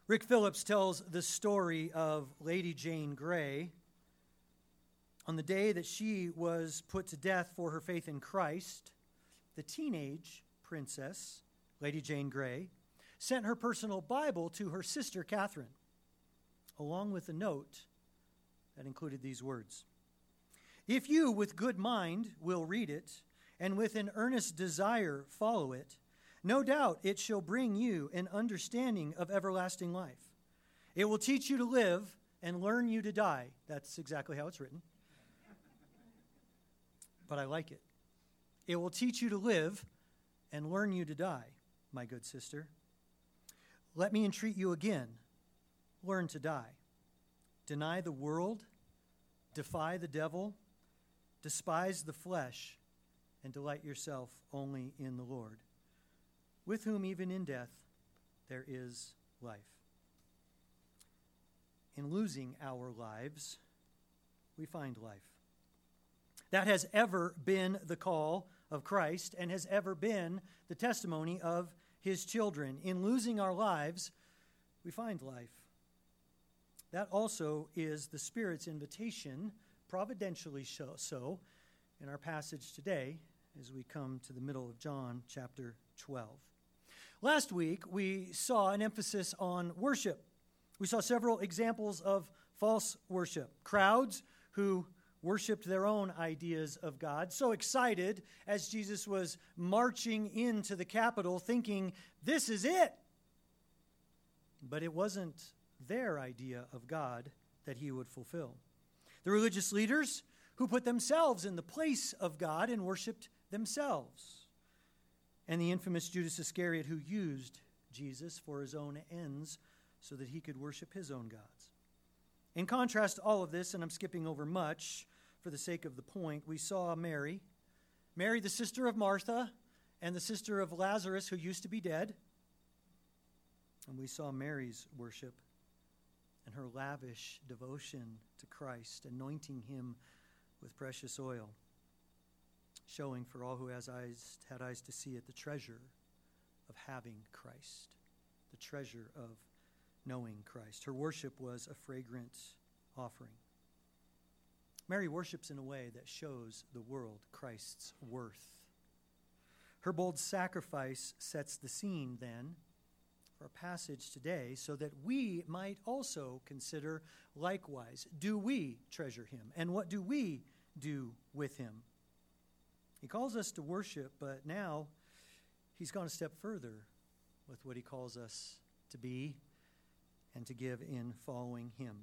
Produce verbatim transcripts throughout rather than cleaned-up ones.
Rick Phillips tells the story of Lady Jane Grey. On the day that she was put to death for her faith in Christ, the teenage princess, Lady Jane Grey, sent her personal Bible to her sister Catherine, along with a note that included these words: "If you with good mind will read it, and with an earnest desire follow it, no doubt it shall bring you an understanding of everlasting life. It will teach you to live and learn you to die." That's exactly how it's written. But I like it. "It will teach you to live and learn you to die, my good sister. Let me entreat you again, learn to die. Deny the world, defy the devil, despise the flesh, and delight yourself only in the Lord, with whom even in death there is life." In losing our lives, we find life. That has ever been the call of Christ and has ever been the testimony of his children. In losing our lives, we find life. That also is the Spirit's invitation, providentially so, in our passage today as we come to the middle of John chapter twelve. Last week, we saw an emphasis on worship. We saw several examples of false worship. Crowds who worshipped their own ideas of God, so excited as Jesus was marching into the capital thinking, this is it. But it wasn't their idea of God that he would fulfill. The religious leaders who put themselves in the place of God and worshipped themselves. And the infamous Judas Iscariot who used Jesus for his own ends so that he could worship his own gods. In contrast to all of this, and I'm skipping over much for the sake of the point, we saw Mary, Mary the sister of Martha and the sister of Lazarus who used to be dead. And we saw Mary's worship and her lavish devotion to Christ, anointing him with precious oil, showing for all who has eyes, had eyes to see it, the treasure of having Christ, the treasure of knowing Christ. Her worship was a fragrant offering. Mary worships in a way that shows the world Christ's worth. Her bold sacrifice sets the scene, then, for our passage today, so that we might also consider likewise, do we treasure him? And what do we do with him? He calls us to worship, but now he's gone a step further with what he calls us to be and to give in following him.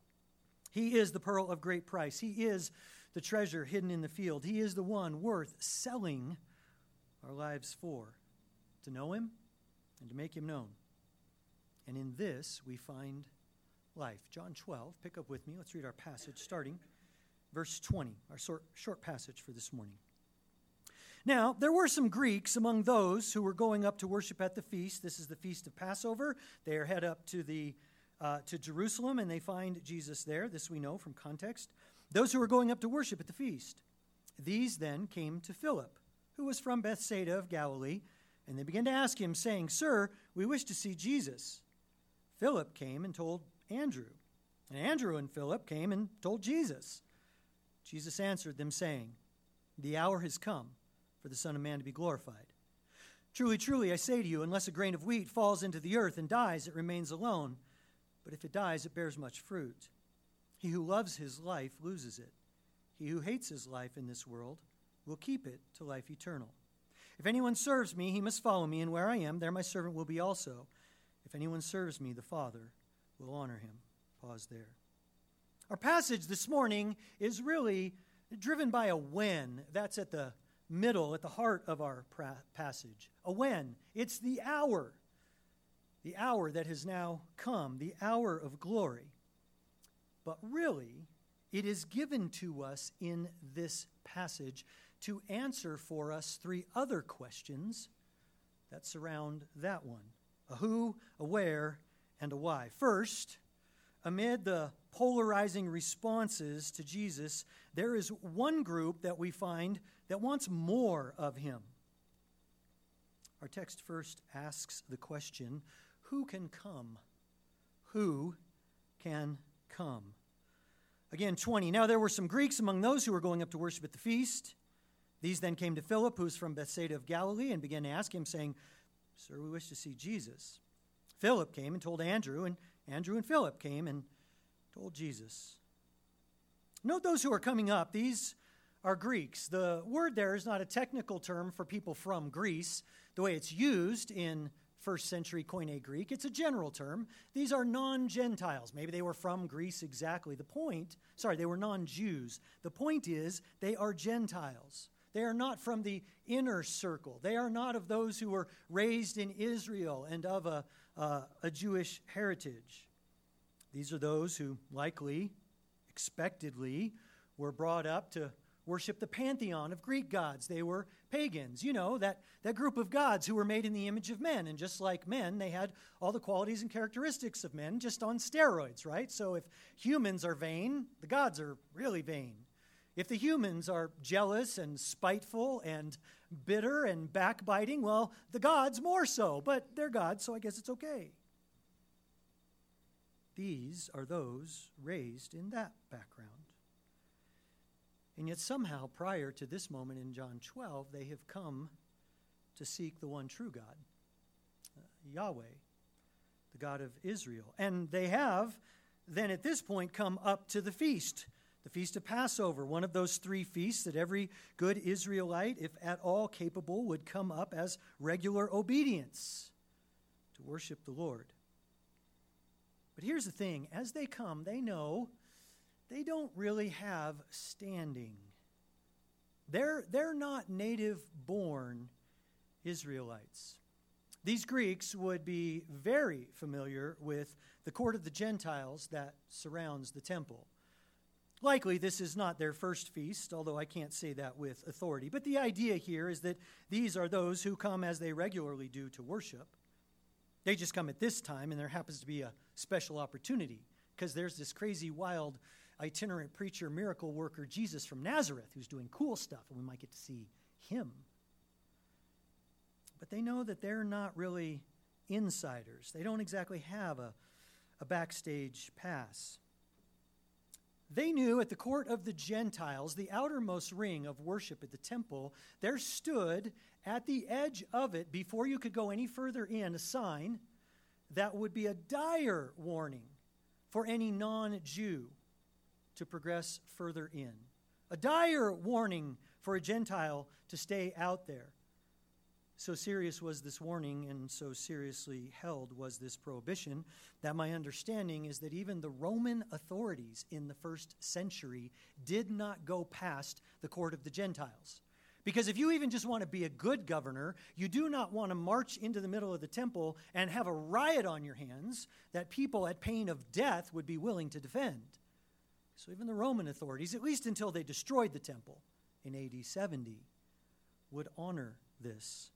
He is the pearl of great price. He is the treasure hidden in the field. He is the one worth selling our lives for, to know him and to make him known. And in this we find life. John twelve, pick up with me. Let's read our passage starting verse twenty, our short, short passage for this morning. Now, there were some Greeks among those who were going up to worship at the feast. This is the feast of Passover. They are head up to the uh, to Jerusalem, and they find Jesus there. This we know from context. Those who were going up to worship at the feast. These then came to Philip, who was from Bethsaida of Galilee, and they began to ask him, saying, "Sir, we wish to see Jesus." Philip came and told Andrew, and Andrew and Philip came and told Jesus. Jesus answered them, saying, "The hour has come for the Son of Man to be glorified. Truly, truly, I say to you, unless a grain of wheat falls into the earth and dies, it remains alone. But if it dies, it bears much fruit. He who loves his life loses it. He who hates his life in this world will keep it to life eternal. If anyone serves me, he must follow me, and where I am, there my servant will be also. If anyone serves me, the Father will honor him." Pause there. Our passage this morning is really driven by a when. That's at the middle, at the heart of our pra- passage. A when. It's the hour. The hour that has now come, the hour of glory. But really, it is given to us in this passage to answer for us three other questions that surround that one. A who, a where, and a why. First, amid the polarizing responses to Jesus, there is one group that we find that wants more of him. Our text first asks the question, who can come who can come? Again, twenty. Now there were some Greeks among those who were going up to worship at the feast. These then came to Philip, who was from Bethsaida of Galilee, and began to ask him, saying, Sir, we wish to see Jesus. Philip came and told Andrew, and Andrew and Philip came and told Jesus. Note those who are coming up. These are Greeks. The word there is not a technical term for people from Greece, the way it's used in first century Koine Greek. It's a general term. These are non-Gentiles. Maybe they were from Greece exactly. The point, sorry, they were non-Jews. The point is they are Gentiles. They are not from the inner circle. They are not of those who were raised in Israel and of a, uh, a Jewish heritage. These are those who likely, expectedly, were brought up to worship the pantheon of Greek gods. They were pagans, you know, that, that group of gods who were made in the image of men. And just like men, they had all the qualities and characteristics of men, just on steroids, right? So if humans are vain, the gods are really vain. If the humans are jealous and spiteful and bitter and backbiting, well, the gods more so. But they're gods, so I guess it's okay. These are those raised in that background. And yet somehow, prior to this moment in John twelve, they have come to seek the one true God, uh, Yahweh, the God of Israel. And they have then at this point come up to the feast, the Feast of Passover, one of those three feasts that every good Israelite, if at all capable, would come up as regular obedience to worship the Lord. But here's the thing. As they come, they know they don't really have standing. They're, they're not native-born Israelites. These Greeks would be very familiar with the court of the Gentiles that surrounds the temple. Likely this is not their first feast, although I can't say that with authority. But the idea here is that these are those who come as they regularly do to worship. They just come at this time, and there happens to be a special opportunity because there's this crazy, wild, itinerant preacher, miracle worker, Jesus from Nazareth, who's doing cool stuff, and we might get to see him. But they know that they're not really insiders. They don't exactly have a, a backstage pass. They knew at the court of the Gentiles, the outermost ring of worship at the temple, there stood at the edge of it, before you could go any further in, a sign that would be a dire warning for any non-Jew to progress further in. A dire warning for a Gentile to stay out there. So serious was this warning, and so seriously held was this prohibition, that my understanding is that even the Roman authorities in the first century did not go past the court of the Gentiles. Because if you even just want to be a good governor, you do not want to march into the middle of the temple and have a riot on your hands that people at pain of death would be willing to defend. So even the Roman authorities, at least until they destroyed the temple in A D seventy, would honor this.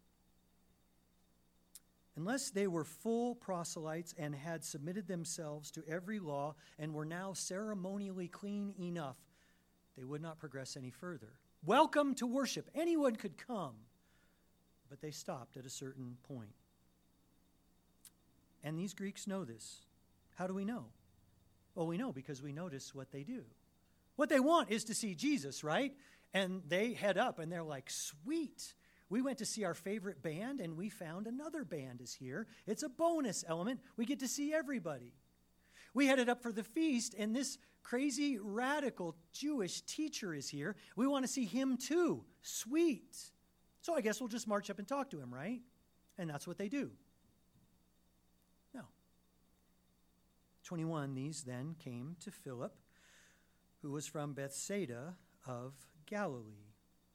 Unless they were full proselytes and had submitted themselves to every law and were now ceremonially clean enough, they would not progress any further. Welcome to worship. Anyone could come, but they stopped at a certain point. And these Greeks know this. How do we know? Well, we know because we notice what they do. What they want is to see Jesus, right? And they head up and they're like, sweet. We went to see our favorite band, and we found another band is here. It's a bonus element. We get to see everybody. We headed up for the feast, and this crazy, radical Jewish teacher is here. We want to see him too. Sweet. So I guess we'll just march up and talk to him, right? And that's what they do. No. twenty-one, these then came to Philip, who was from Bethsaida of Galilee.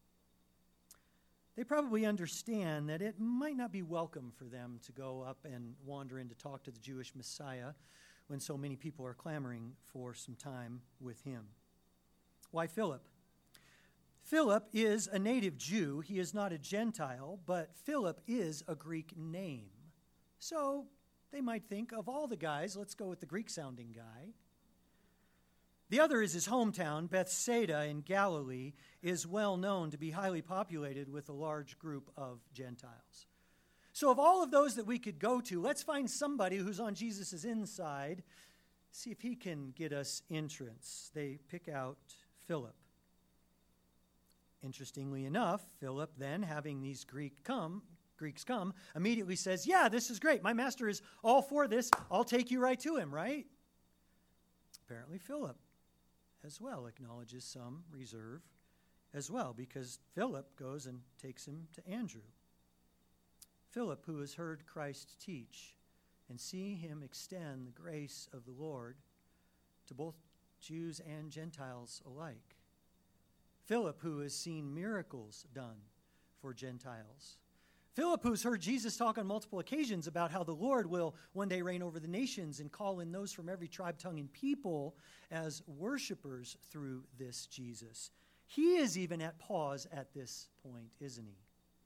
They probably understand that it might not be welcome for them to go up and wander in to talk to the Jewish Messiah when so many people are clamoring for some time with him. Why Philip? Philip is a native Jew. He is not a Gentile, but Philip is a Greek name. So they might think, of all the guys, let's go with the Greek-sounding guy. The other is his hometown. Bethsaida in Galilee is well known to be highly populated with a large group of Gentiles. So of all of those that we could go to, let's find somebody who's on Jesus' inside, see if he can get us entrance. They pick out Philip. Interestingly enough, Philip then, having these Greek come, Greeks come, immediately says, yeah, this is great. My master is all for this. I'll take you right to him, right? Apparently Philip as well acknowledges some reserve as well, because Philip goes and takes him to Andrew. Philip, who has heard Christ teach and see him extend the grace of the Lord to both Jews and Gentiles alike. Philip, who has seen miracles done for Gentiles. Philip, who's heard Jesus talk on multiple occasions about how the Lord will one day reign over the nations and call in those from every tribe, tongue, and people as worshipers through this Jesus. He is even at pause at this point, isn't he?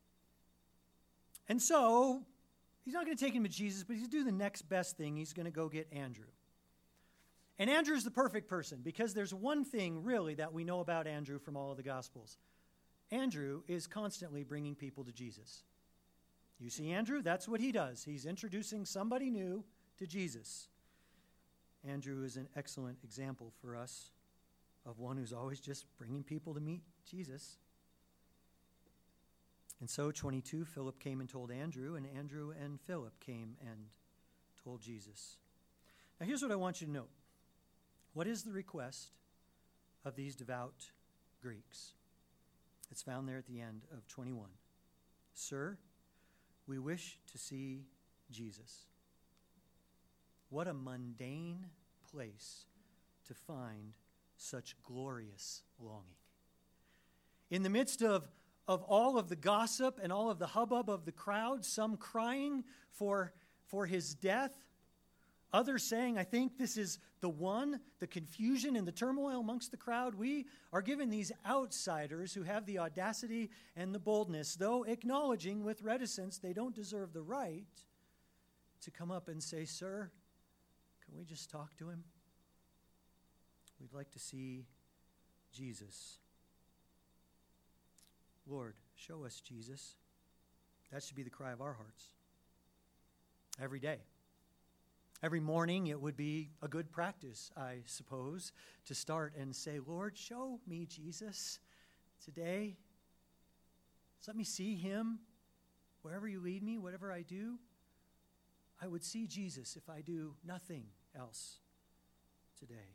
And so, he's not going to take him to Jesus, but he's going to do the next best thing. He's going to go get Andrew. And Andrew's the perfect person, because there's one thing, really, that we know about Andrew from all of the Gospels. Andrew is constantly bringing people to Jesus. You see Andrew? That's what he does. He's introducing somebody new to Jesus. Andrew is an excellent example for us of one who's always just bringing people to meet Jesus. And so, twenty-two, Philip came and told Andrew, and Andrew and Philip came and told Jesus. Now, here's what I want you to note. What is the request of these devout Greeks? It's found there at the end of twenty-one. Sir, we wish to see Jesus. What a mundane place to find such glorious longing. In the midst of, of all of the gossip and all of the hubbub of the crowd, some crying for, for his death, others saying, I think this is the one, the confusion and the turmoil amongst the crowd, we are given these outsiders who have the audacity and the boldness, though acknowledging with reticence they don't deserve the right, to come up and say, Sir, can we just talk to him? We'd like to see Jesus. Lord, show us Jesus. That should be the cry of our hearts. Every day. Every morning it would be a good practice, I suppose, to start and say, Lord, show me Jesus today. Just let me see him wherever you lead me, whatever I do. I would see Jesus if I do nothing else today.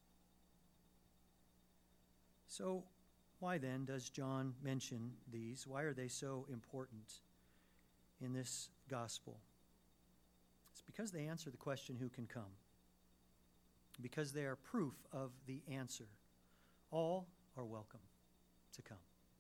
So why then does John mention these? Why are they so important in this gospel? It's because they answer the question, who can come? Because they are proof of the answer. All are welcome to come.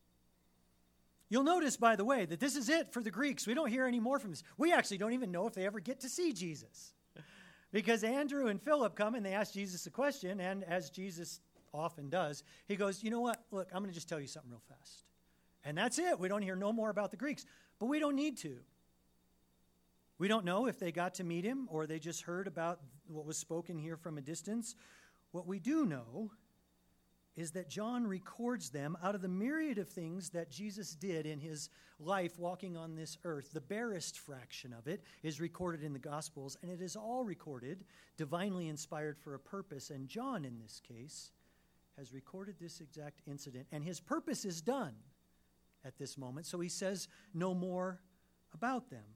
You'll notice, by the way, that this is it for the Greeks. We don't hear any more from this. We actually don't even know if they ever get to see Jesus. Because Andrew and Philip come and they ask Jesus a question, and as Jesus often does, he goes, you know what? Look, I'm going to just tell you something real fast. And that's it. We don't hear no more about the Greeks. But we don't need to. We don't know if they got to meet him or they just heard about what was spoken here from a distance. What we do know is that John records them out of the myriad of things that Jesus did in his life walking on this earth. The barest fraction of it is recorded in the Gospels, and it is all recorded, divinely inspired for a purpose. And John, in this case, has recorded this exact incident, and his purpose is done at this moment, so he says no more about them.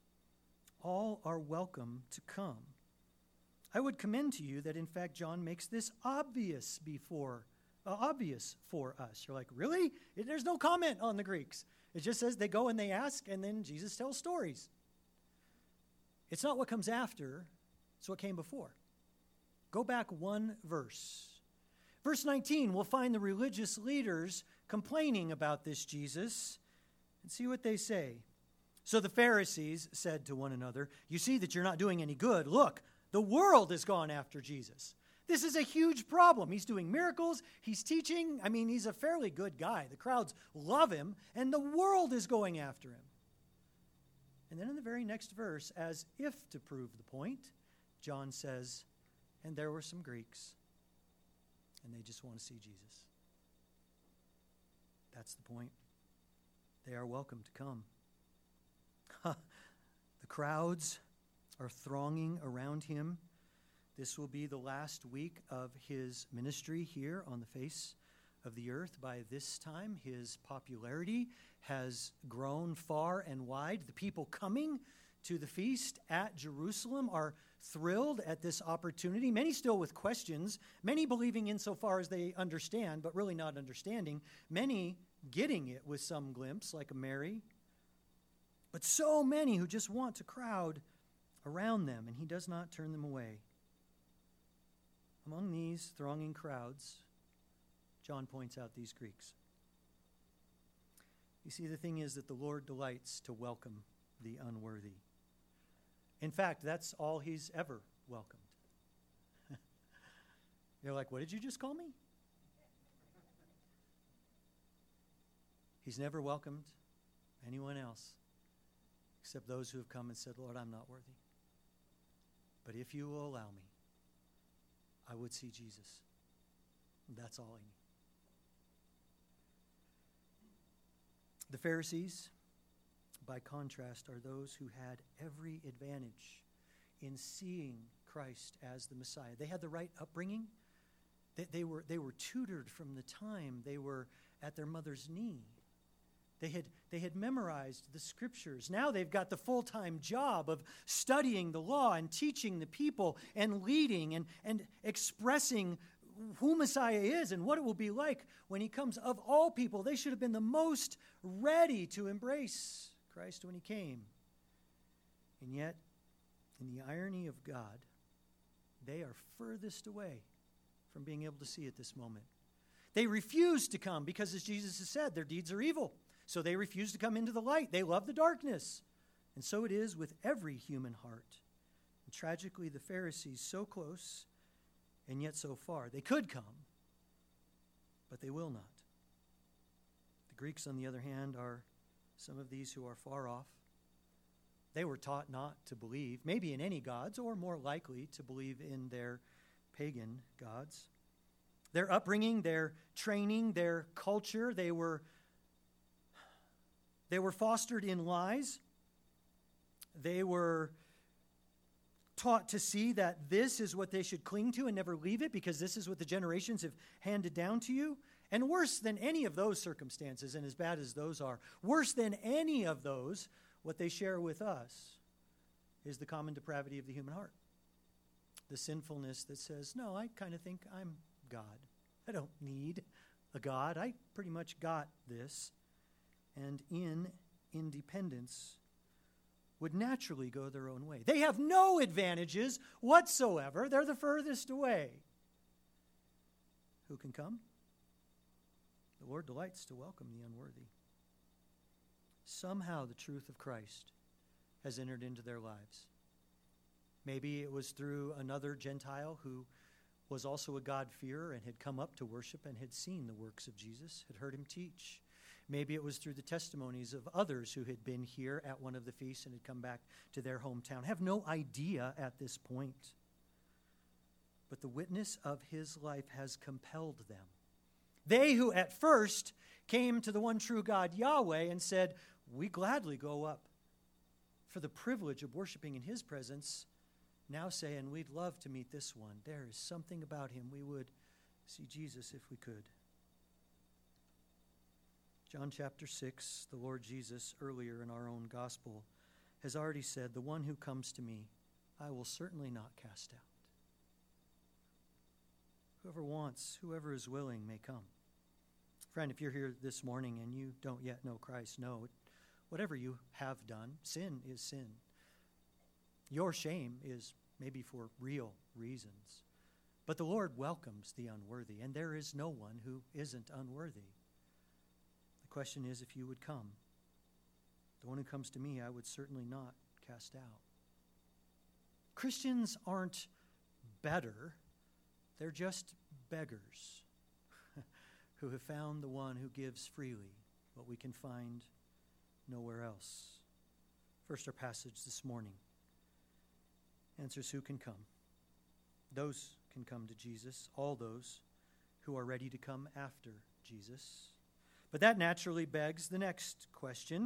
All are welcome to come. I would commend to you that, in fact, John makes this obvious before uh, obvious for us. You're like, really? There's no comment on the Greeks. It just says they go and they ask, and then Jesus tells stories. It's not what comes after, it's what came before. Go back one verse. Verse nineteen, we'll find the religious leaders complaining about this Jesus, and see what they say. So the Pharisees said to one another, you see that you're not doing any good. Look, the world has gone after Jesus. This is a huge problem. He's doing miracles. He's teaching. I mean, he's a fairly good guy. The crowds love him, and the world is going after him. And then in the very next verse, as if to prove the point, John says, and there were some Greeks, and they just want to see Jesus. That's the point. They are welcome to come. The crowds are thronging around him. This will be the last week of his ministry here on the face of the earth. By this time, his popularity has grown far and wide. The people coming to the feast at Jerusalem are thrilled at this opportunity, many still with questions, many believing insofar as they understand, but really not understanding, many getting it with some glimpse, like a Mary, but so many who just want to crowd around them, and he does not turn them away. Among these thronging crowds, John points out these Greeks. You see, the thing is that the Lord delights to welcome the unworthy. In fact, that's all he's ever welcomed. You're like, what did you just call me? He's never welcomed anyone else except those who have come and said, Lord, I'm not worthy. But if you will allow me, I would see Jesus. That's all I need. The Pharisees, by contrast, are those who had every advantage in seeing Christ as the Messiah. They had the right upbringing. They, they, were, they were tutored from the time they were at their mother's knee. They had, they had memorized the Scriptures. Now they've got the full-time job of studying the law and teaching the people and leading and, and expressing who Messiah is and what it will be like when he comes. Of all people, they should have been the most ready to embrace Christ when he came. And yet, in the irony of God, they are furthest away from being able to see at this moment. They refuse to come because, as Jesus has said, their deeds are evil. So they refuse to come into the light. They love the darkness. And so it is with every human heart. And tragically, the Pharisees, so close and yet so far. They could come, but they will not. The Greeks, on the other hand, are some of these who are far off. They were taught not to believe, maybe in any gods, or more likely to believe in their pagan gods. Their upbringing, their training, their culture, they were They were fostered in lies. They were taught to see that this is what they should cling to and never leave it because this is what the generations have handed down to you. And worse than any of those circumstances, and as bad as those are, worse than any of those, what they share with us is the common depravity of the human heart. The sinfulness that says, no, I kind of think I'm God. I don't need a God. I pretty much got this. And in independence would naturally go their own way. They have no advantages whatsoever. They're the furthest away. Who can come? The Lord delights to welcome the unworthy. Somehow the truth of Christ has entered into their lives. Maybe it was through another Gentile who was also a God-fearer and had come up to worship and had seen the works of Jesus, had heard him teach. Maybe it was through the testimonies of others who had been here at one of the feasts and had come back to their hometown. I have no idea at this point. But the witness of his life has compelled them. They who at first came to the one true God, Yahweh, and said, we gladly go up for the privilege of worshiping in his presence, now say, and we'd love to meet this one. There is something about him. We would see Jesus if we could. John chapter six, the Lord Jesus, earlier in our own gospel, has already said, the one who comes to me, I will certainly not cast out. Whoever wants, whoever is willing may come. Friend, if you're here this morning and you don't yet know Christ, know whatever you have done, sin is sin. Your shame is maybe for real reasons. But the Lord welcomes the unworthy, and there is no one who isn't unworthy. The question is if you would come. The one who comes to me, I would certainly not cast out. Christians aren't better. They're just beggars who have found the one who gives freely what we can find nowhere else. First, our passage this morning answers who can come. Those can come to Jesus, all those who are ready to come after Jesus. But that naturally begs the next question.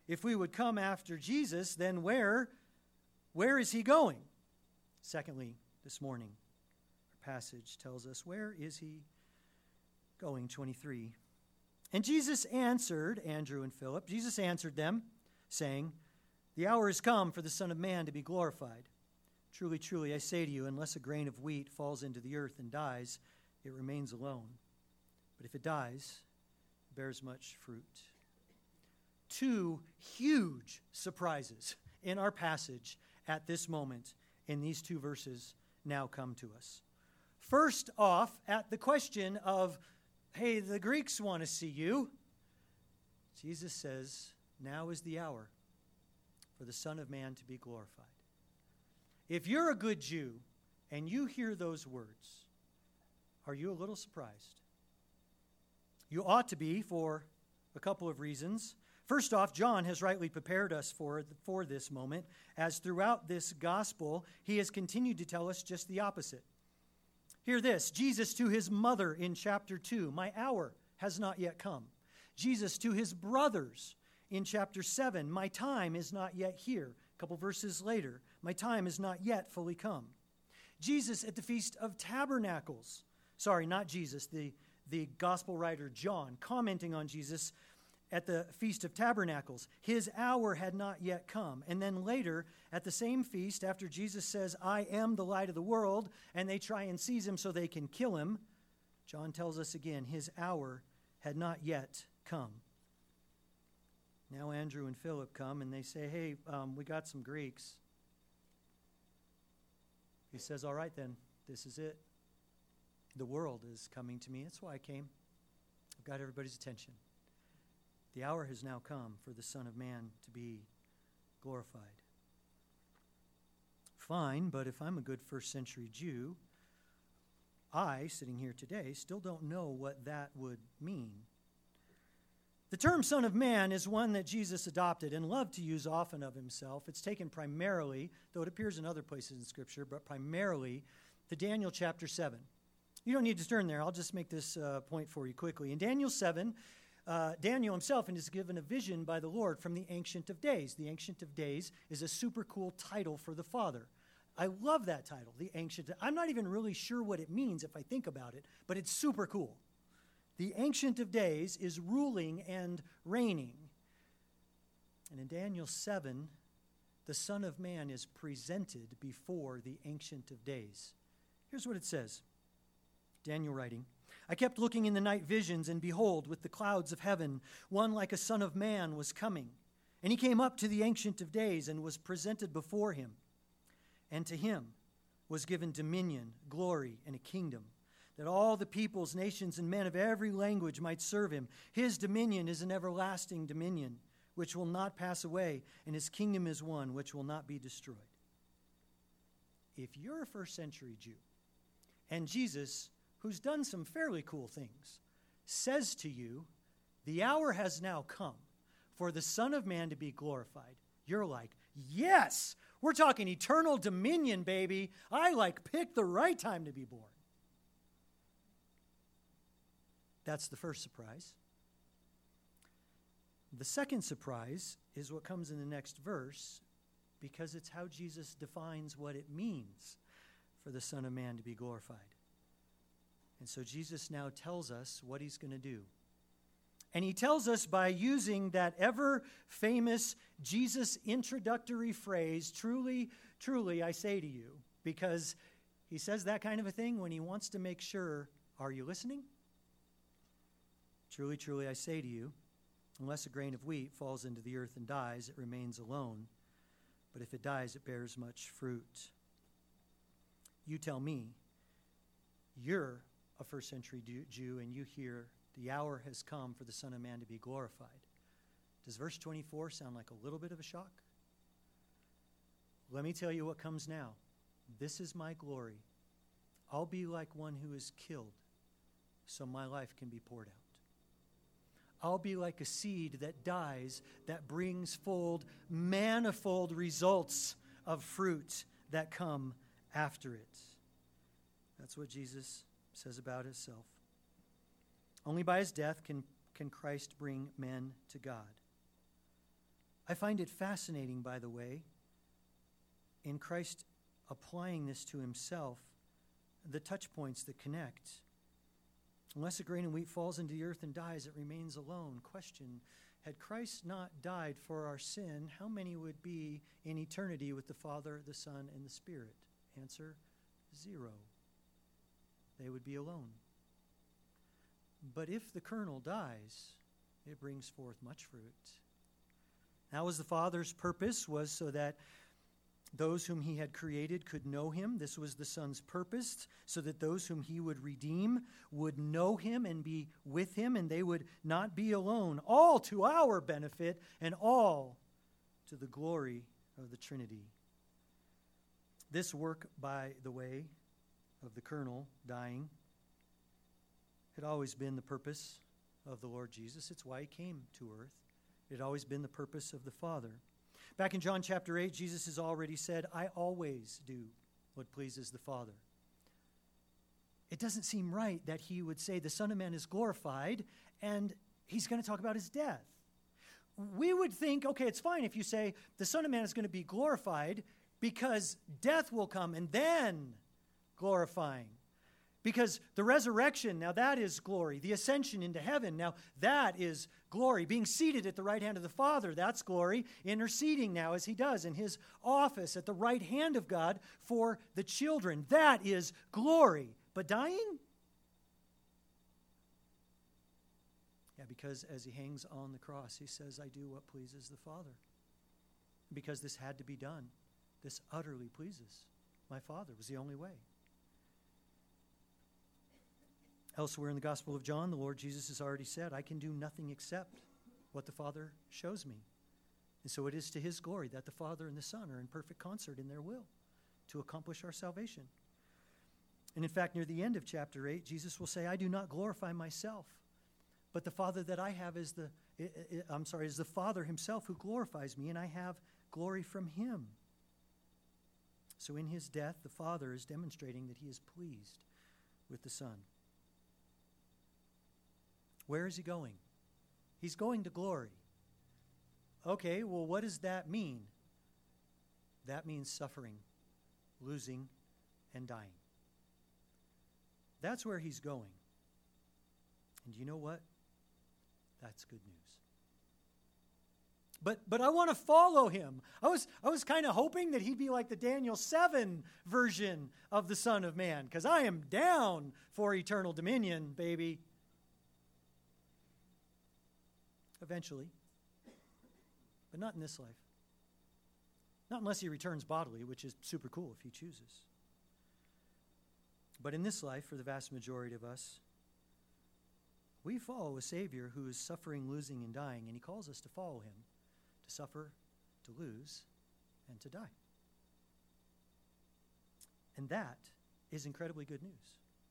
if we would come after Jesus, then where, where is he going? Secondly, this morning, our passage tells us, where is he going? twenty-three. And Jesus answered Andrew and Philip. Jesus answered them, saying, the hour is come for the Son of Man to be glorified. Truly, truly, I say to you, unless a grain of wheat falls into the earth and dies, it remains alone. But if it dies, it bears much fruit. Two huge surprises in our passage at this moment in these two verses now come to us. First off, at the question of, hey, the Greeks want to see you, Jesus says, now is the hour for the Son of Man to be glorified. If you're a good Jew and you hear those words, are you a little surprised? You ought to be for a couple of reasons. First off, John has rightly prepared us for, for this moment, as throughout this gospel, he has continued to tell us just the opposite. Hear this, Jesus to his mother in chapter two, my hour has not yet come. Jesus to his brothers in chapter seven, my time is not yet here. A couple verses later, my time is not yet fully come. Jesus at the Feast of Tabernacles, sorry, not Jesus, the, the gospel writer John, commenting on Jesus at the Feast of Tabernacles, his hour had not yet come. And then later, at the same feast, after Jesus says, I am the light of the world, and they try and seize him so they can kill him, John tells us again, his hour had not yet come. Now Andrew and Philip come and they say, hey, um, we got some Greeks. He says, all right then, this is it. The world is coming to me. That's why I came. I've got everybody's attention. The hour has now come for the Son of Man to be glorified. Fine, but if I'm a good first century Jew, I, sitting here today, still don't know what that would mean. The term Son of Man is one that Jesus adopted and loved to use often of himself. It's taken primarily, though it appears in other places in Scripture, but primarily to Daniel chapter seven. You don't need to turn there. I'll just make this uh, point for you quickly. In Daniel seven, uh, Daniel himself is given a vision by the Lord from the Ancient of Days. The Ancient of Days is a super cool title for the Father. I love that title, the Ancient. I'm not even really sure what it means if I think about it, but it's super cool. The Ancient of Days is ruling and reigning. And in Daniel seven, the Son of Man is presented before the Ancient of Days. Here's what it says. Daniel writing, I kept looking in the night visions, and behold, with the clouds of heaven, one like a son of man was coming. And he came up to the Ancient of Days and was presented before him. And to him was given dominion, glory, and a kingdom, that all the peoples, nations, and men of every language might serve him. His dominion is an everlasting dominion, which will not pass away, and his kingdom is one which will not be destroyed. If you're a first century Jew, and Jesus, who's done some fairly cool things, says to you, the hour has now come for the Son of Man to be glorified, you're like, yes, we're talking eternal dominion, baby. I like picked the right time to be born. That's the first surprise. The second surprise is what comes in the next verse, because it's how Jesus defines what it means for the Son of Man to be glorified. And so Jesus now tells us what he's going to do. And he tells us by using that ever-famous Jesus introductory phrase, truly, truly, I say to you, because he says that kind of a thing when he wants to make sure, are you listening? Truly, truly, I say to you, unless a grain of wheat falls into the earth and dies, it remains alone. But if it dies, it bears much fruit. You tell me, you're a first century Jew, and you hear the hour has come for the Son of Man to be glorified. Does verse twenty-four sound like a little bit of a shock? Let me tell you what comes now. This is my glory. I'll be like one who is killed, so my life can be poured out. I'll be like a seed that dies, that brings forth manifold results of fruit that come after it. That's what Jesus says about himself. Only by his death can, can Christ bring men to God. I find it fascinating, by the way, in Christ applying this to himself, the touch points that connect. Unless a grain of wheat falls into the earth and dies, it remains alone. Question, had Christ not died for our sin, how many would be in eternity with the Father, the Son, and the Spirit? Answer, zero. They would be alone. But if the kernel dies, it brings forth much fruit. That was the Father's purpose, was so that those whom he had created could know him. This was the Son's purpose, so that those whom he would redeem would know him and be with him, and they would not be alone, all to our benefit and all to the glory of the Trinity. This work, by the way, of the kernel dying had always been the purpose of the Lord Jesus. It's why he came to earth. It had always been the purpose of the Father. Back in John chapter eight, Jesus has already said, I always do what pleases the Father. It doesn't seem right that he would say the Son of Man is glorified and he's going to talk about his death. We would think, okay, it's fine if you say the Son of Man is going to be glorified because death will come and then glorifying. Because the resurrection, now that is glory. The ascension into heaven, now that is glory. Being seated at the right hand of the Father, that's glory. Interceding now as he does in his office at the right hand of God for the children, that is glory. But dying? Yeah, because as he hangs on the cross, he says, I do what pleases the Father. Because this had to be done. This utterly pleases my Father. It was the only way. Elsewhere in the Gospel of John, the Lord Jesus has already said, I can do nothing except what the Father shows me. And so it is to his glory that the Father and the Son are in perfect concert in their will to accomplish our salvation. And in fact, near the end of chapter eight, Jesus will say, I do not glorify myself, but the Father that I have is the, I'm sorry, is the Father himself who glorifies me, and I have glory from him. So in his death, the Father is demonstrating that he is pleased with the Son. Where is he going? He's going to glory. Okay, well, what does that mean? That means suffering, losing, and dying. That's where he's going. And you know what? That's good news. But but I want to follow him. I was I was kind of hoping that he'd be like the Daniel seven version of the Son of Man, because I am down for eternal dominion, baby. Eventually. But not in this life. Not unless he returns bodily, which is super cool if he chooses. But in this life, for the vast majority of us, we follow a Savior who is suffering, losing, and dying, and he calls us to follow him, to suffer, to lose, and to die. And that is incredibly good news.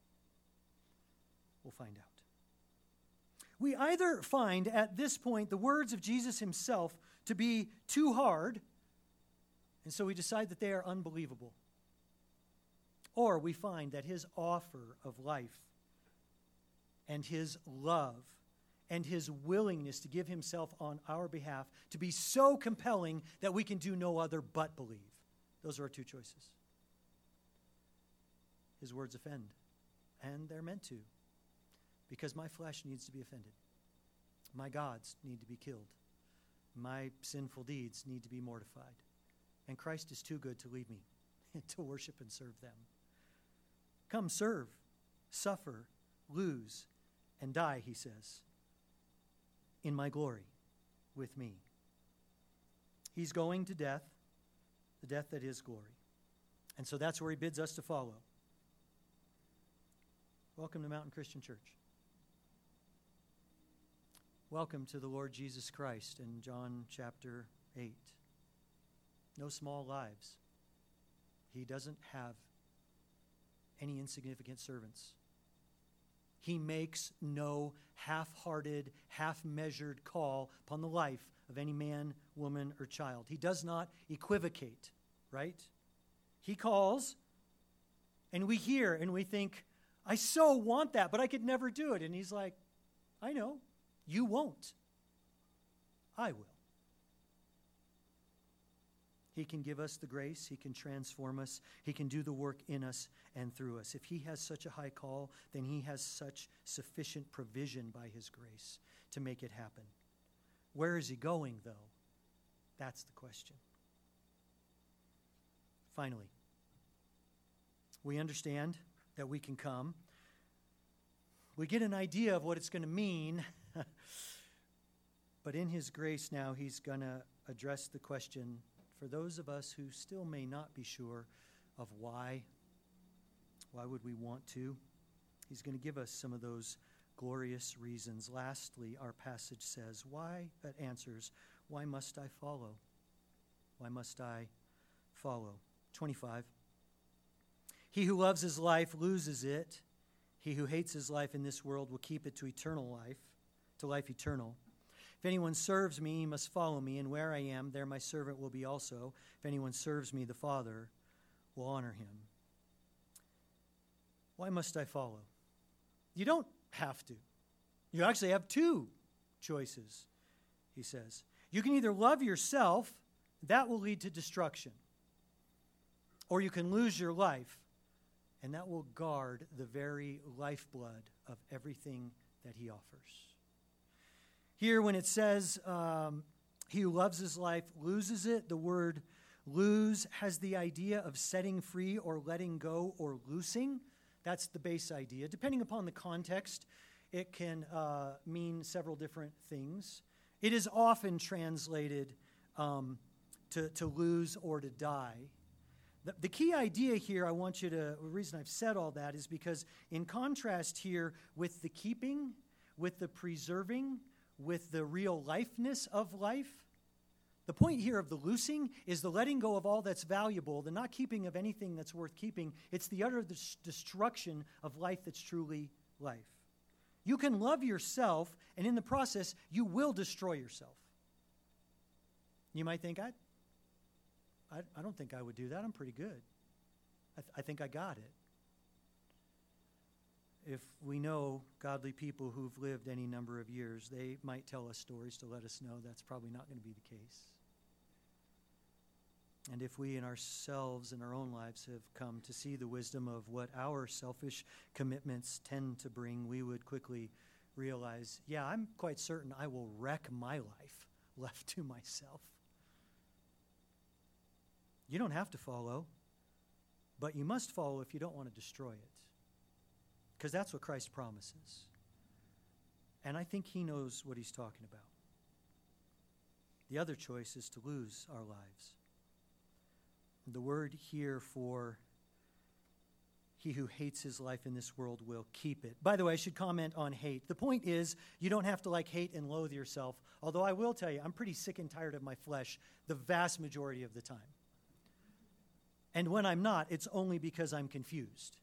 We'll find out. We either find at this point the words of Jesus himself to be too hard, and so we decide that they are unbelievable. Or we find that his offer of life and his love and his willingness to give himself on our behalf to be so compelling that we can do no other but believe. Those are our two choices. His words offend, and they're meant to. Because my flesh needs to be offended. My gods need to be killed. My sinful deeds need to be mortified. And Christ is too good to leave me to worship and serve them. Come serve, suffer, lose, and die, he says, in my glory with me. He's going to death, the death that is glory. And so that's where he bids us to follow. Welcome to Mountain Christian Church. Welcome to the Lord Jesus Christ in John chapter eight. No small lives. He doesn't have any insignificant servants. He makes no half-hearted, half-measured call upon the life of any man, woman, or child. He does not equivocate, right? He calls, and we hear, and we think, I so want that, but I could never do it. And he's like, I know. You won't. I will. He can give us the grace. He can transform us. He can do the work in us and through us. If he has such a high call, then he has such sufficient provision by his grace to make it happen. Where is he going, though? That's the question. Finally, we understand that we can come. We get an idea of what it's going to mean. But in his grace now, he's going to address the question for those of us who still may not be sure of why. Why would we want to? He's going to give us some of those glorious reasons. Lastly, our passage says, why, that answers, why must I follow? Why must I follow? twenty-five. He who loves his life loses it. He who hates his life in this world will keep it to eternal life, to life eternal. If anyone serves me, he must follow me, and where I am, there my servant will be also. If anyone serves me, the Father will honor him. Why must I follow? You don't have to. You actually have two choices, he says. You can either love yourself, that will lead to destruction, or you can lose your life, and that will guard the very lifeblood of everything that he offers. Here, when it says, um, he who loves his life loses it, the word lose has the idea of setting free or letting go or loosing. That's the base idea. Depending upon the context, it can uh, mean several different things. It is often translated um, to, to lose or to die. The, the key idea here, I want you to, the reason I've said all that is because in contrast here with the keeping, with the preserving, with the real lifeness of life, the point here of the loosing is the letting go of all that's valuable, the not keeping of anything that's worth keeping. It's the utter dis- destruction of life that's truly life. You can love yourself, and in the process, you will destroy yourself. You might think, I, I, I don't think I would do that. I'm pretty good. I, th- I think I got it. If we know godly people who've lived any number of years, they might tell us stories to let us know that's probably not going to be the case. And if we in ourselves in our own lives have come to see the wisdom of what our selfish commitments tend to bring, we would quickly realize, yeah, I'm quite certain I will wreck my life left to myself. You don't have to follow, but you must follow if you don't want to destroy it. Because that's what Christ promises. And I think he knows what he's talking about. The other choice is to lose our lives. The word here for he who hates his life in this world will keep it. By the way, I should comment on hate. The point is, you don't have to like hate and loathe yourself. Although I will tell you, I'm pretty sick and tired of my flesh the vast majority of the time. And when I'm not, it's only because I'm confused.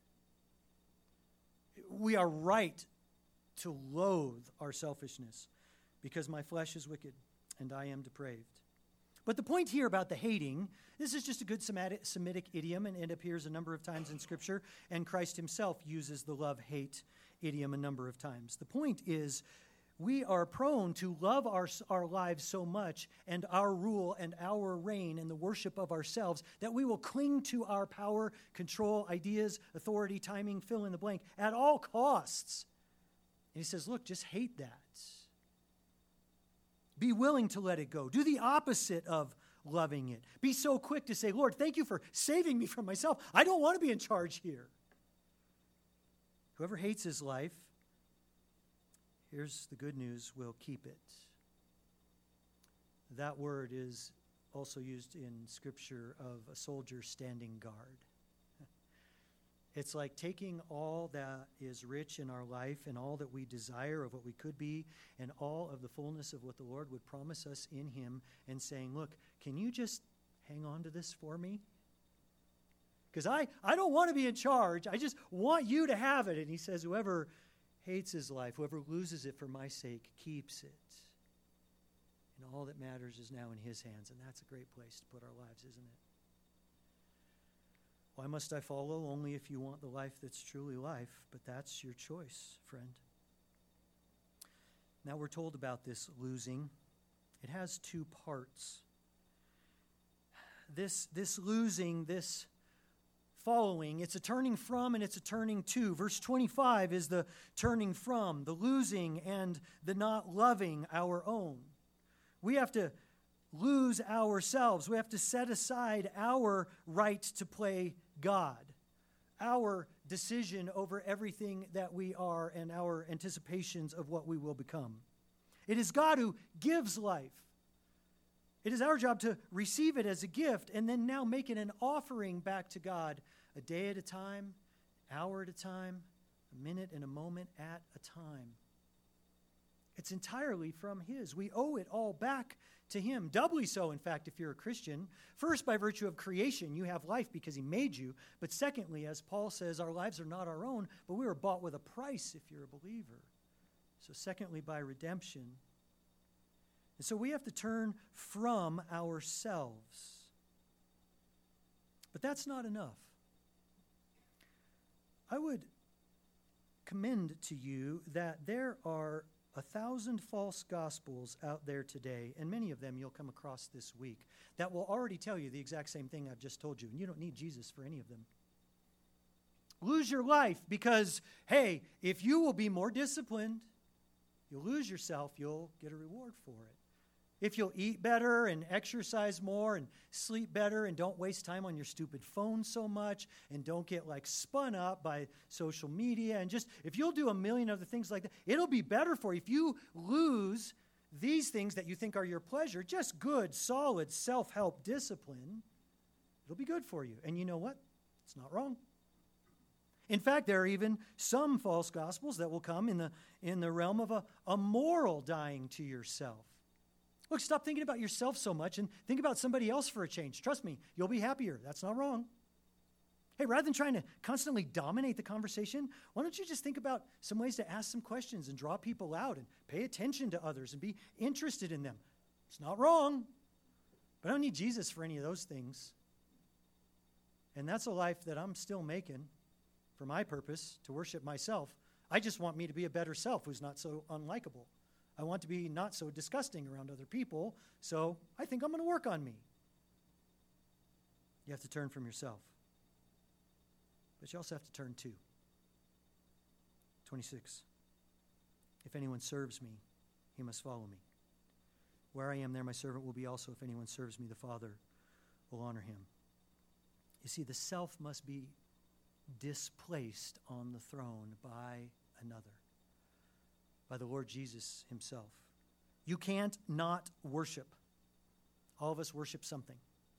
We are right to loathe our selfishness because my flesh is wicked and I am depraved. But the point here about the hating, this is just a good Semitic idiom, and it appears a number of times in Scripture, and Christ himself uses the love-hate idiom a number of times. The point is, we are prone to love our, our lives so much and our rule and our reign and the worship of ourselves that we will cling to our power, control, ideas, authority, timing, fill in the blank at all costs. And he says, look, just hate that. Be willing to let it go. Do the opposite of loving it. Be so quick to say, Lord, thank you for saving me from myself. I don't want to be in charge here. Whoever hates his life, here's the good news, will keep it. That word is also used in Scripture of a soldier standing guard. It's like taking all that is rich in our life and all that we desire of what we could be and all of the fullness of what the Lord would promise us in him and saying, look, can you just hang on to this for me? Because I, I don't want to be in charge. I just want you to have it. And he says, whoever hates his life, whoever loses it for my sake, keeps it. And all that matters is now in his hands. And that's a great place to put our lives, isn't it? Why must I follow? Only if you want the life that's truly life, but that's your choice, friend. Now we're told about this losing. It has two parts. this, this losing, this following, it's a turning from and it's a turning to. Verse twenty-five is the turning from, the losing and the not loving our own. We have to lose ourselves. We have to set aside our right to play God, our decision over everything that we are and our anticipations of what we will become. It is God who gives life. It is our job to receive it as a gift and then now make it an offering back to God a day at a time, hour at a time, a minute and a moment at a time. It's entirely from His. We owe it all back to Him. Doubly so, in fact, if you're a Christian. First, by virtue of creation, you have life because He made you. But secondly, as Paul says, our lives are not our own, but we were bought with a price if you're a believer. So secondly, by redemption. And so we have to turn from ourselves. But that's not enough. I would commend to you that there are a thousand false gospels out there today, and many of them you'll come across this week, that will already tell you the exact same thing I've just told you, and you don't need Jesus for any of them. Lose your life because, hey, if you will be more disciplined, you'll lose yourself, you'll get a reward for it. If you'll eat better and exercise more and sleep better and don't waste time on your stupid phone so much and don't get like spun up by social media and just, if you'll do a million other things like that, it'll be better for you. If you lose these things that you think are your pleasure, just good, solid self-help discipline, it'll be good for you. And you know what? It's not wrong. In fact, there are even some false gospels that will come in the, in the realm of a, a moral dying to yourself. Look, stop thinking about yourself so much and think about somebody else for a change. Trust me, you'll be happier. That's not wrong. Hey, rather than trying to constantly dominate the conversation, why don't you just think about some ways to ask some questions and draw people out and pay attention to others and be interested in them? It's not wrong, but I don't need Jesus for any of those things. And that's a life that I'm still making for my purpose, to worship myself. I just want me to be a better self who's not so unlikable. I want to be not so disgusting around other people, so I think I'm going to work on me. You have to turn from yourself. But you also have to turn to. twenty-six. If anyone serves me, he must follow me. Where I am, there my servant will be also. If anyone serves me, the Father will honor him. You see, the self must be displaced on the throne by another. By the Lord Jesus himself. You can't not worship. All of us worship something.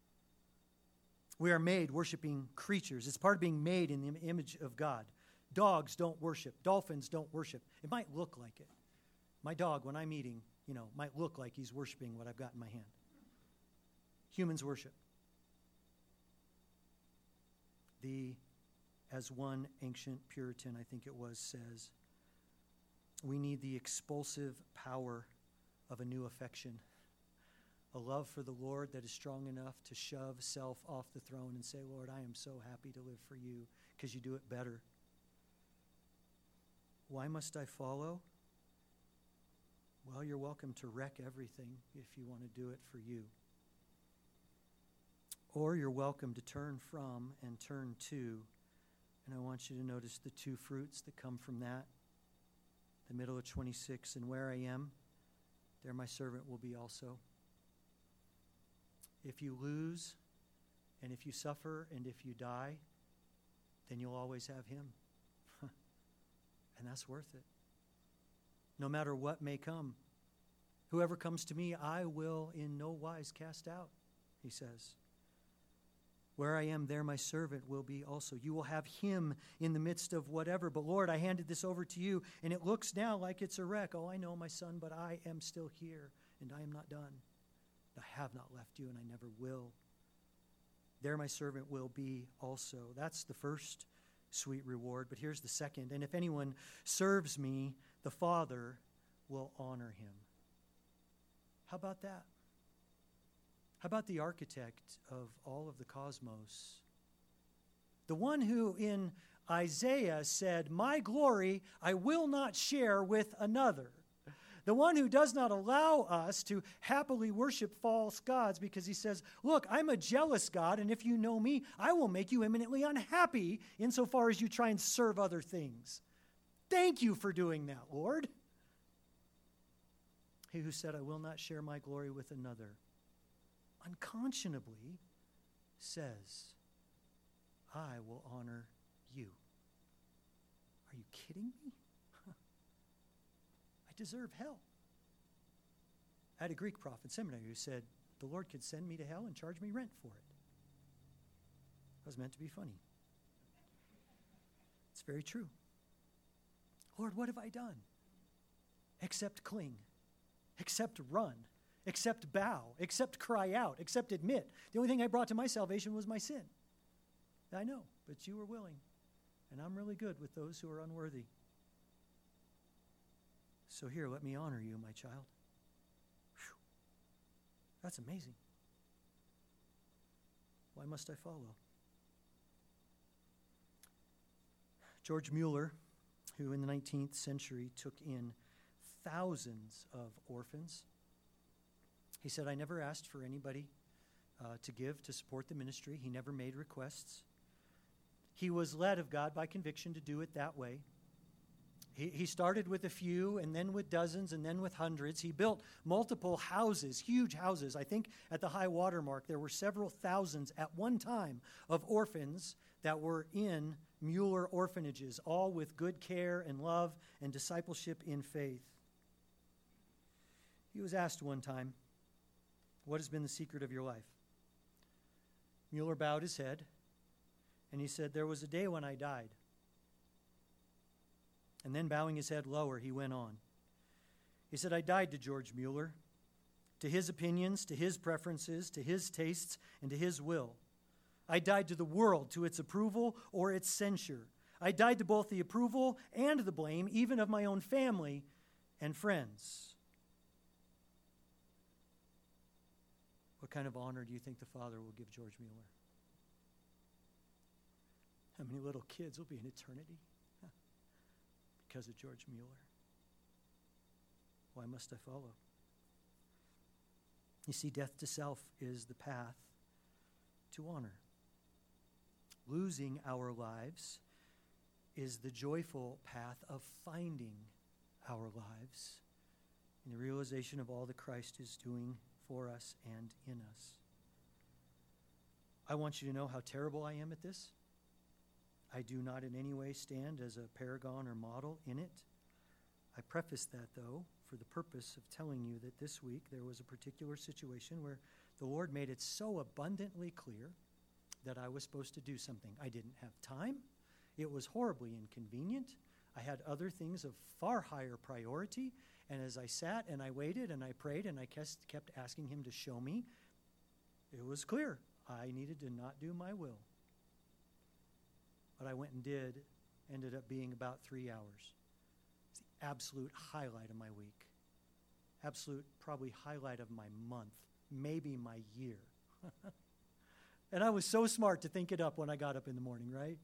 We are made worshiping creatures. It's part of being made in the image of God. Dogs don't worship. Dolphins don't worship. It might look like it. My dog, when I'm eating, you know, might look like he's worshiping what I've got in my hand. Humans worship. The, as one ancient Puritan, I think it was, says, we need the expulsive power of a new affection, a love for the Lord that is strong enough to shove self off the throne and say, Lord, I am so happy to live for you because you do it better. Why must I follow? Well, you're welcome to wreck everything if you want to do it for you. Or you're welcome to turn from and turn to. And I want you to notice the two fruits that come from that. The middle of twenty-six, and where I am, there my servant will be also. If you lose, and if you suffer, and if you die, then you'll always have him. And that's worth it. No matter what may come. Whoever comes to me, I will in no wise cast out, he says. Where I am, there my servant will be also. You will have him in the midst of whatever. But Lord, I handed this over to you, and it looks now like it's a wreck. Oh, I know, my son, but I am still here, and I am not done. I have not left you, and I never will. There my servant will be also. That's the first sweet reward. But here's the second. And if anyone serves me, the Father will honor him. How about that? How about the architect of all of the cosmos? The one who in Isaiah said, my glory I will not share with another. The one who does not allow us to happily worship false gods because he says, look, I'm a jealous God, and if you know me, I will make you eminently unhappy insofar as you try and serve other things. Thank you for doing that, Lord. He who said, I will not share my glory with another, unconscionably says, I will honor you. Are you kidding me? I deserve hell. I had a Greek prof in seminary who said, the Lord could send me to hell and charge me rent for it. That was meant to be funny. It's very true. Lord, what have I done? Except cling, except run, except bow, except cry out, except admit. The only thing I brought to my salvation was my sin. I know, but you were willing, and I'm really good with those who are unworthy. So here, let me honor you, my child. Whew. That's amazing. Why must I follow? George Mueller, who in the nineteenth century took in thousands of orphans, he said, I never asked for anybody uh, to give to support the ministry. He never made requests. He was led of God by conviction to do it that way. He, he started with a few, and then with dozens, and then with hundreds. He built multiple houses, huge houses. I think at the high water mark, there were several thousands at one time of orphans that were in Mueller orphanages, all with good care and love and discipleship in faith. He was asked one time, what has been the secret of your life? Mueller bowed his head, and he said, there was a day when I died. And then bowing his head lower, he went on. He said, I died to George Mueller, to his opinions, to his preferences, to his tastes, and to his will. I died to the world, to its approval or its censure. I died to both the approval and the blame, even of my own family and friends. What kind of honor do you think the Father will give George Mueller? How many little kids will be in eternity because of George Mueller? Why must I follow? You see, death to self is the path to honor. Losing our lives is the joyful path of finding our lives in the realization of all that Christ is doing for us and in us. I want you to know how terrible I am at this. I do not in any way stand as a paragon or model in it. I preface that, though, for the purpose of telling you that this week there was a particular situation where the Lord made it so abundantly clear that I was supposed to do something. I didn't have time. It was horribly inconvenient. I had other things of far higher priority. And as I sat and I waited and I prayed and I kept asking him to show me, it was clear I needed to not do my will. What I went and did ended up being about three hours. It's the absolute highlight of my week. Absolute probably highlight of my month, maybe my year. And I was so smart to think it up when I got up in the morning, right?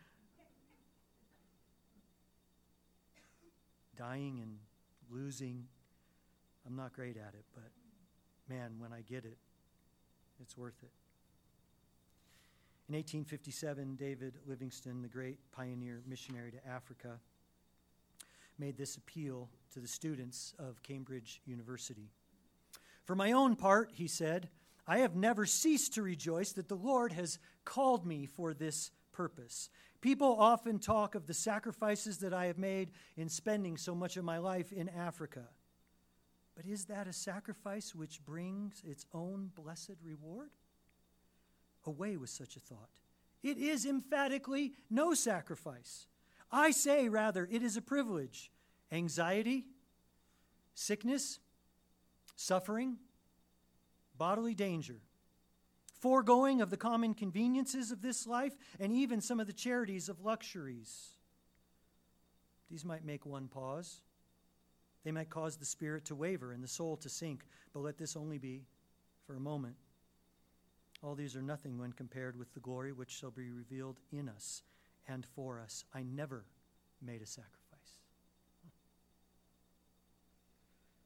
Dying and losing, I'm not great at it, but man, when I get it, it's worth it. In eighteen fifty-seven, David Livingstone, the great pioneer missionary to Africa, made this appeal to the students of Cambridge University. For my own part, he said, I have never ceased to rejoice that the Lord has called me for this purpose. People often talk of the sacrifices that I have made in spending so much of my life in Africa. But is that a sacrifice which brings its own blessed reward? Away with such a thought. It is emphatically no sacrifice. I say, rather, it is a privilege. Anxiety, sickness, suffering, bodily danger, foregoing of the common conveniences of this life, and even some of the charities of luxuries. These might make one pause. They might cause the spirit to waver and the soul to sink, but let this only be for a moment. All these are nothing when compared with the glory which shall be revealed in us and for us. I never made a sacrifice.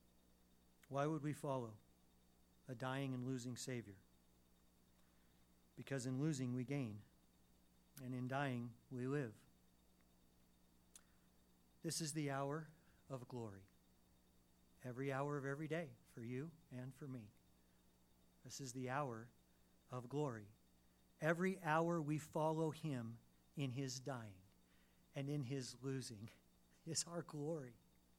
Why would we follow a dying and losing Savior? Because in losing we gain, and in dying we live. This is the hour of glory. Every hour of every day for you and for me. This is the hour of glory. Every hour we follow him in his dying and in his losing is our glory.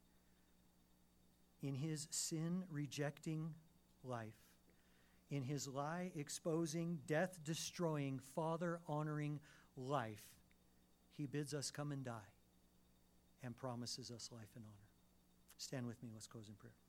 In his sin-rejecting life, in his lie-exposing, death-destroying, Father-honoring life, he bids us come and die and promises us life and honor. Stand with me. Let's close in prayer.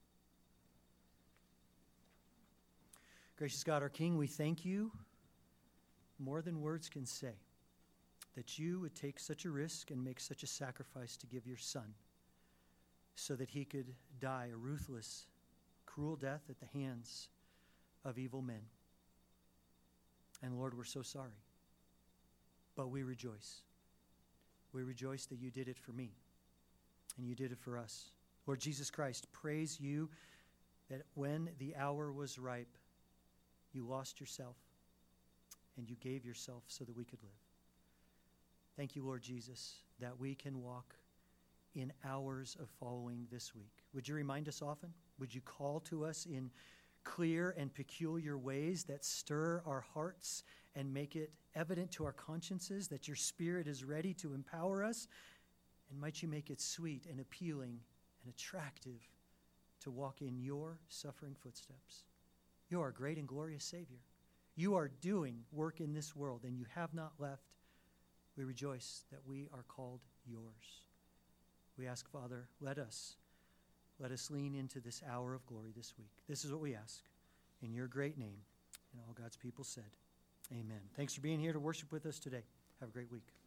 Gracious God, our King, we thank you more than words can say that you would take such a risk and make such a sacrifice to give your Son so that he could die a ruthless, cruel death at the hands of evil men. And Lord, we're so sorry. But we rejoice. We rejoice that you did it for me and you did it for us. Lord Jesus Christ, praise you that when the hour was ripe, you lost yourself and you gave yourself so that we could live. Thank you, Lord Jesus, that we can walk in hours of following this week. Would you remind us often? Would you call to us in clear and peculiar ways that stir our hearts and make it evident to our consciences that your Spirit is ready to empower us? And might you make it sweet and appealing and attractive to walk in your suffering footsteps. You are a great and glorious Savior. You are doing work in this world, and you have not left. We rejoice that we are called yours. We ask, Father, let us, let us lean into this hour of glory this week. This is what we ask in your great name. And all God's people said, amen. Thanks for being here to worship with us today. Have a great week.